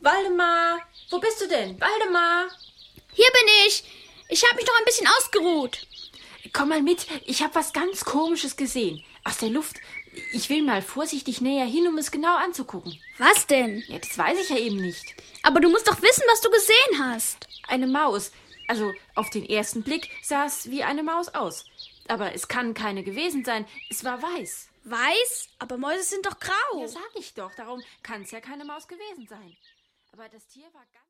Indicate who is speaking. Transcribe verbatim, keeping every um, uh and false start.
Speaker 1: Waldemar, wo bist du denn? Waldemar!
Speaker 2: Hier bin ich. Ich habe mich noch ein bisschen ausgeruht.
Speaker 1: Komm mal mit, ich habe was ganz Komisches gesehen. Aus der Luft. Ich will mal vorsichtig näher hin, um es genau anzugucken.
Speaker 2: Was denn?
Speaker 1: Ja, das weiß ich ja eben nicht.
Speaker 2: Aber du musst doch wissen, was du gesehen hast.
Speaker 1: Eine Maus. Also auf den ersten Blick sah es wie eine Maus aus. Aber es kann keine gewesen sein. Es war weiß.
Speaker 2: Weiß? Aber Mäuse sind doch grau.
Speaker 1: Ja, sag ich doch. Darum kann es ja keine Maus gewesen sein. Aber das Tier war ganz...